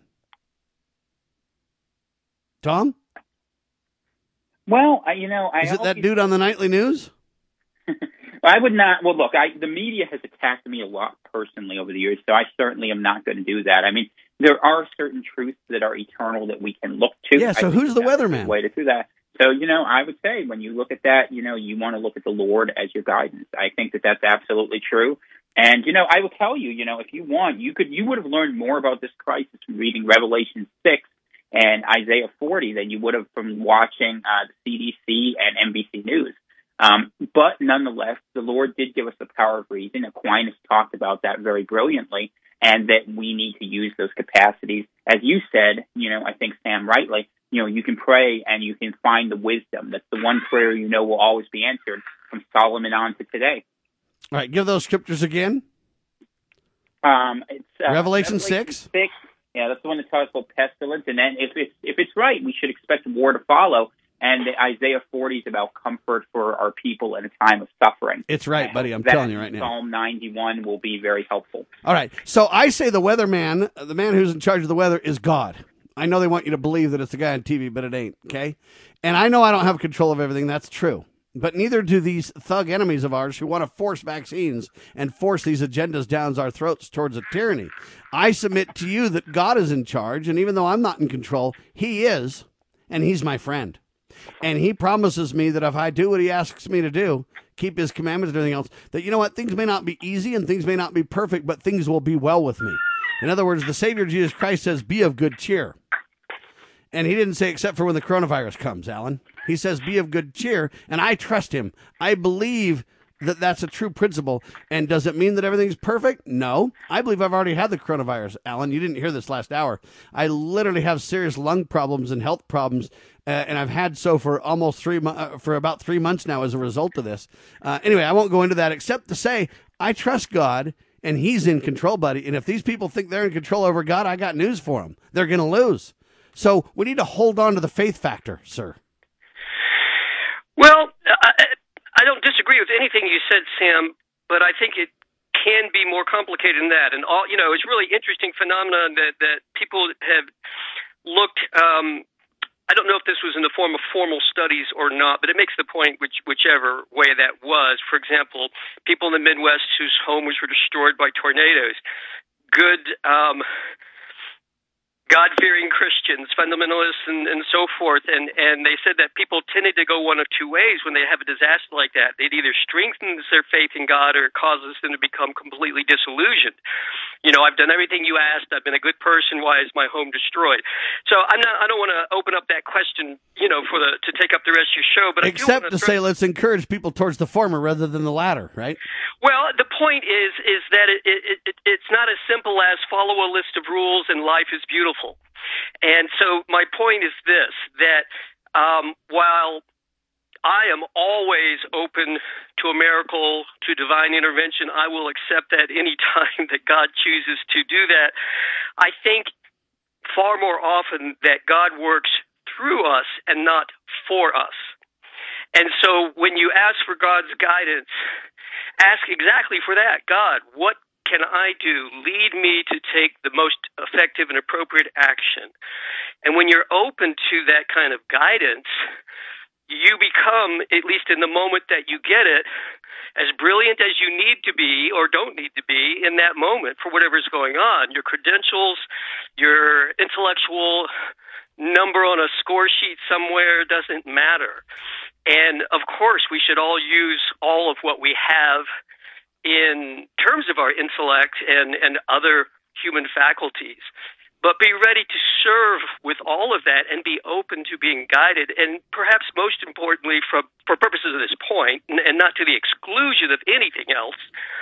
Tom? Well, is it that dude on the nightly news? I would not. Well, look, the media has attacked me a lot personally over the years, so I certainly am not going to do that. I mean, there are certain truths that are eternal that we can look to. Yeah, so who's the weatherman? Way to do that. So, I would say when you look at that, you want to look at the Lord as your guidance. I think that that's absolutely true. And, I will tell you, if you want, you would have learned more about this crisis from reading Revelation 6 and Isaiah 40 than you would have from watching the CDC and NBC News. But nonetheless, the Lord did give us the power of reason. Aquinas talked about that very brilliantly, and that we need to use those capacities. As you said, I think Sam rightly, you can pray and you can find the wisdom. That's the one prayer will always be answered from Solomon on to today. All right, give those scriptures again. It's Revelation 6? Yeah, that's the one that talks about pestilence. And then if it's right, we should expect war to follow. And Isaiah 40 is about comfort for our people in a time of suffering. It's right, buddy. I'm telling you right now. Psalm 91 will be very helpful. All right. So I say the weatherman, the man who's in charge of the weather, is God. I know they want you to believe that it's the guy on TV, but it ain't, okay? And I know I don't have control of everything. That's true. But neither do these thug enemies of ours who want to force vaccines and force these agendas down our throats towards a tyranny. I submit to you that God is in charge, and even though I'm not in control, he is, and he's my friend. And he promises me that if I do what he asks me to do, keep his commandments and everything else, that, you know what, things may not be easy and things may not be perfect, but things will be well with me. In other words, the Savior Jesus Christ says, be of good cheer. And he didn't say except for when the coronavirus comes, Alan. He says, be of good cheer, and I trust him. I believe that that's a true principle. And does it mean that everything's perfect? No. I believe I've already had the coronavirus, Alan. You didn't hear this last hour. I literally have serious lung problems and health problems, and I've had so for almost for about 3 months now as a result of this. Anyway, I won't go into that except to say I trust God, and he's in control, buddy. And if these people think they're in control over God, I got news for them. They're going to lose. So we need to hold on to the faith factor, sir. Well, I don't disagree with anything you said, Sam, but I think it can be more complicated than that. And it's really interesting phenomenon that people have looked. I don't know if this was in the form of formal studies or not, but it makes the point whichever way that was. For example, people in the Midwest whose homes were destroyed by tornadoes, good God-fearing Christians, fundamentalists, and so forth, and they said that people tended to go one of two ways when they have a disaster like that. It either strengthens their faith in God or it causes them to become completely disillusioned. I've done everything you asked. I've been a good person. Why is my home destroyed? So I don't want to open up that question, to take up the rest of your show. But except to say, let's encourage people towards the former rather than the latter, right? Well, the point is that it's not as simple as follow a list of rules and life is beautiful. And so my point is this, that while I am always open to a miracle, to divine intervention, I will accept that any time that God chooses to do that. I think far more often that God works through us and not for us. And so when you ask for God's guidance, ask exactly for that. God, what can I do? Lead me to take the most effective and appropriate action. And when you're open to that kind of guidance, you become, at least in the moment that you get it, as brilliant as you need to be or don't need to be in that moment for whatever's going on. Your credentials, your intellectual number on a score sheet somewhere doesn't matter. And, of course, we should all use all of what we have in terms of our intellect and other human faculties. But be ready to serve with all of that and be open to being guided. And perhaps most importantly, for purposes of this point, and not to the exclusion of anything else,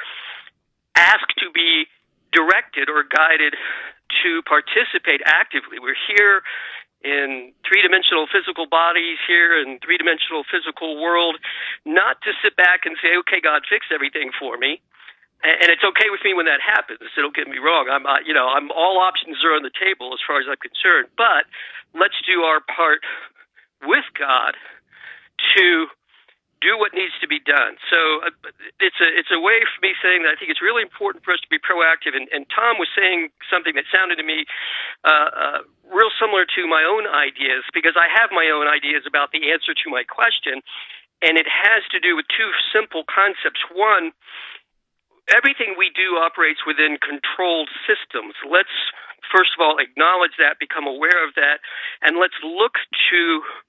ask to be directed or guided to participate actively. We're here in three-dimensional physical bodies, here in three-dimensional physical world, not to sit back and say, okay, God, fix everything for me. And it's okay with me when that happens. So don't get me wrong. I'm all options are on the table as far as I'm concerned. But let's do our part with God to do what needs to be done. So it's a way for me saying that I think it's really important for us to be proactive. And Tom was saying something that sounded to me real similar to my own ideas, because I have my own ideas about the answer to my question, and it has to do with two simple concepts. One, everything we do operates within controlled systems. Let's, first of all, acknowledge that, become aware of that, and let's look to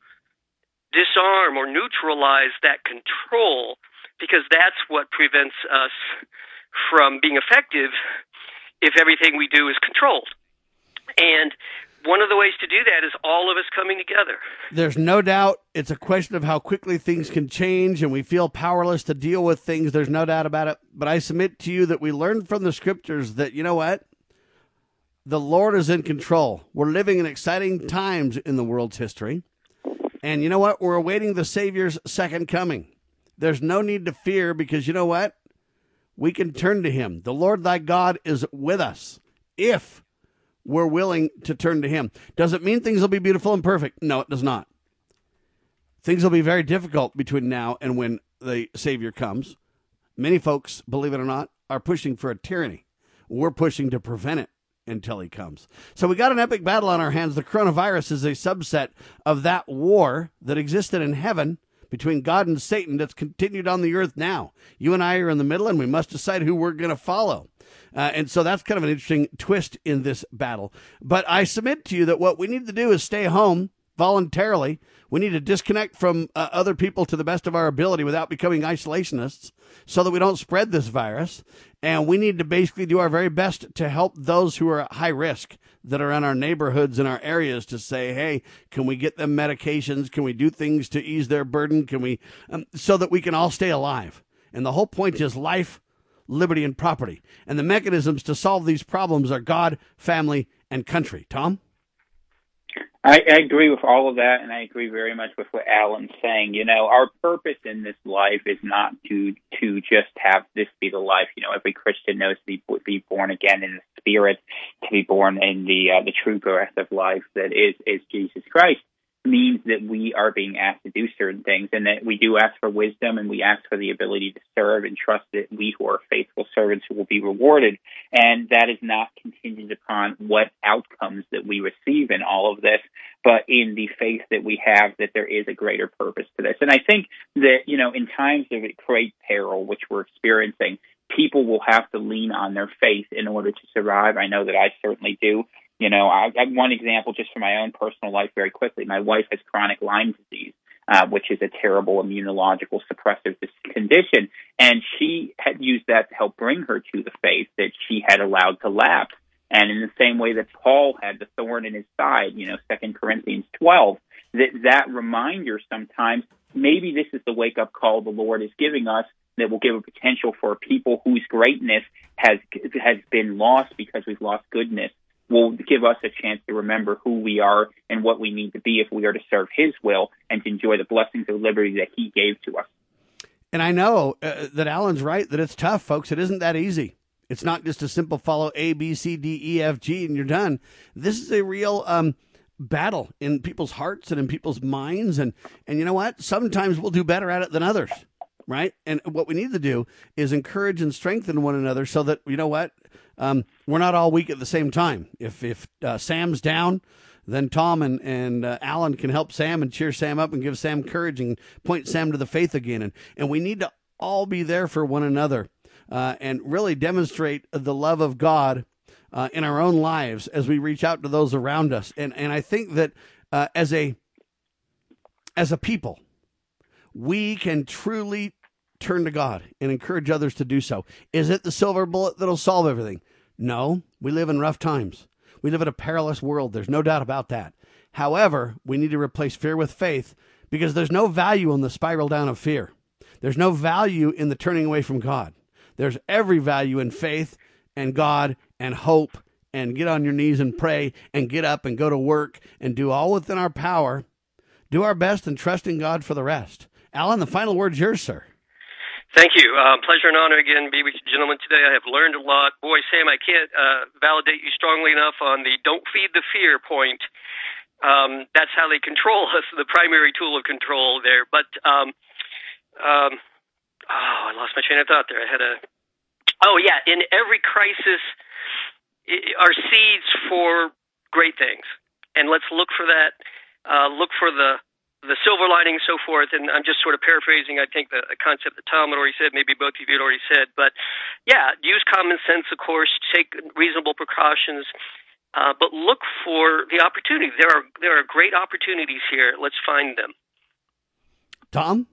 disarm or neutralize that control, because that's what prevents us from being effective if everything we do is controlled. And one of the ways to do that is all of us coming together. There's no doubt it's a question of how quickly things can change, and we feel powerless to deal with things. There's no doubt about it. But I submit to you that we learned from the scriptures that, you know what? The Lord is in control. We're living in exciting times in the world's history. And you know what? We're awaiting the Savior's second coming. There's no need to fear, because you know what? We can turn to him. The Lord thy God is with us if we're willing to turn to him. Does it mean things will be beautiful and perfect? No, it does not. Things will be very difficult between now and when the Savior comes. Many folks, believe it or not, are pushing for a tyranny. We're pushing to prevent it until he comes. So we got an epic battle on our hands. The coronavirus is a subset of that war that existed in heaven between God and Satan that's continued on the earth now. You and I are in the middle, and we must decide who we're going to follow. And so that's kind of an interesting twist in this battle. But I submit to you that what we need to do is stay home voluntarily. We need to disconnect from other people to the best of our ability without becoming isolationists so that we don't spread this virus. And we need to basically do our very best to help those who are at high risk, that are in our neighborhoods and our areas to say, hey, can we get them medications? Can we do things to ease their burden? Can we, so that we can all stay alive? And the whole point is life, liberty, and property. And the mechanisms to solve these problems are God, family, and country. Tom? I agree with all of that, and I agree very much with what Alan's saying. You know, our purpose in this life is not to just have this be the life. You know, every Christian knows to be born again in the Spirit, to be born in the true breath of life that is Jesus Christ. Means that we are being asked to do certain things, and that we do ask for wisdom, and we ask for the ability to serve and trust that we who are faithful servants will be rewarded. And that is not contingent upon what outcomes that we receive in all of this, but in the faith that we have that there is a greater purpose to this. And I think that, you know, in times of great peril, which we're experiencing, people will have to lean on their faith in order to survive. I know that I certainly do. You know, I have one example just from my own personal life very quickly. My wife has chronic Lyme disease, which is a terrible immunological suppressive condition. And she had used that to help bring her to the faith that she had allowed to lapse. And in the same way that Paul had the thorn in his side, you know, 2 Corinthians 12, that reminder sometimes, maybe this is the wake-up call the Lord is giving us that will give a potential for people whose greatness has been lost because we've lost goodness. Will give us a chance to remember who we are and what we need to be if we are to serve his will and to enjoy the blessings of liberty that he gave to us. And I know that Alan's right, that it's tough, folks. It isn't that easy. It's not just a simple follow A, B, C, D, E, F, G, and you're done. This is a real battle in people's hearts and in people's minds. And you know what? Sometimes we'll do better at it than others, right? And what we need to do is encourage and strengthen one another so that, you know what? We're not all weak at the same time. If Sam's down, then Tom and Alan can help Sam and cheer Sam up and give Sam courage and point Sam to the faith again. And we need to all be there for one another and really demonstrate the love of God in our own lives as we reach out to those around us. And I think that as a people, we can truly turn to God and encourage others to do so. Is it the silver bullet that'll solve everything? No, we live in rough times. We live in a perilous world. There's no doubt about that. However, we need to replace fear with faith because there's no value in the spiral down of fear. There's no value in the turning away from God. There's every value in faith and God and hope and get on your knees and pray and get up and go to work and do all within our power. Do our best and trust in God for the rest. Alan, the final word's yours, sir. Thank you. Pleasure and honor again be with you gentlemen today. I have learned a lot. Boy, Sam, I can't validate you strongly enough on the don't feed the fear point. That's how they control us, the primary tool of control there. But, I lost my train of thought there. In every crisis are seeds for great things. And let's look for that, look for the silver lining and so forth, and I'm just sort of paraphrasing, I think, the concept that Tom had already said, maybe both of you had already said, but yeah, use common sense, of course, take reasonable precautions, but look for the opportunity. There are great opportunities here. Let's find them. Tom?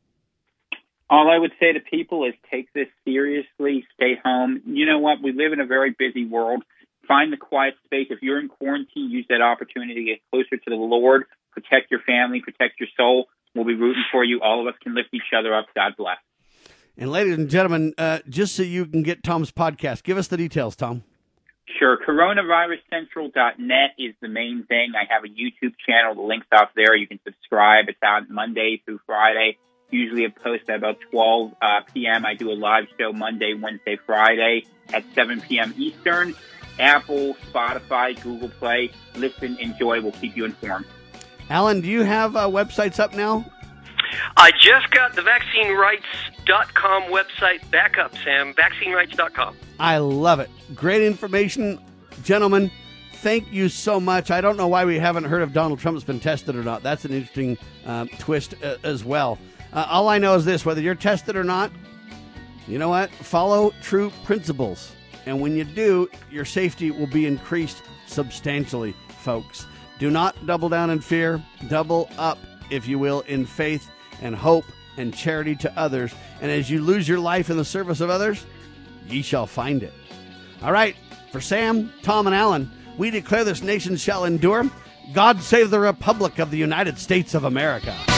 All I would say to people is take this seriously, stay home. You know what? We live in a very busy world. Find the quiet space. If you're in quarantine, use that opportunity to get closer to the Lord. Protect your family, protect your soul. We'll be rooting for you. All of us can lift each other up. God bless. And ladies and gentlemen, just so you can get Tom's podcast, give us the details, Tom. Sure. CoronavirusCentral.net is the main thing. I have a YouTube channel. The link's out there. You can subscribe. It's on Monday through Friday. Usually a post at about 12 p.m. I do a live show Monday, Wednesday, Friday at 7 p.m. Eastern. Apple, Spotify, Google Play. Listen, enjoy. We'll keep you informed. Alan, do you have websites up now? I just got the vaccinerights.com website back up, Sam. Vaccinerights.com. I love it. Great information. Gentlemen, thank you so much. I don't know why we haven't heard if Donald Trump's been tested or not. That's an interesting twist as well. All I know is this, whether you're tested or not, you know what? Follow true principles. And when you do, your safety will be increased substantially, folks. Do not double down in fear. Double up, if you will, in faith and hope and charity to others. And as you lose your life in the service of others, ye shall find it. All right. For Sam, Tom, and Alan, We declare this nation shall endure. God save the Republic of the United States of America.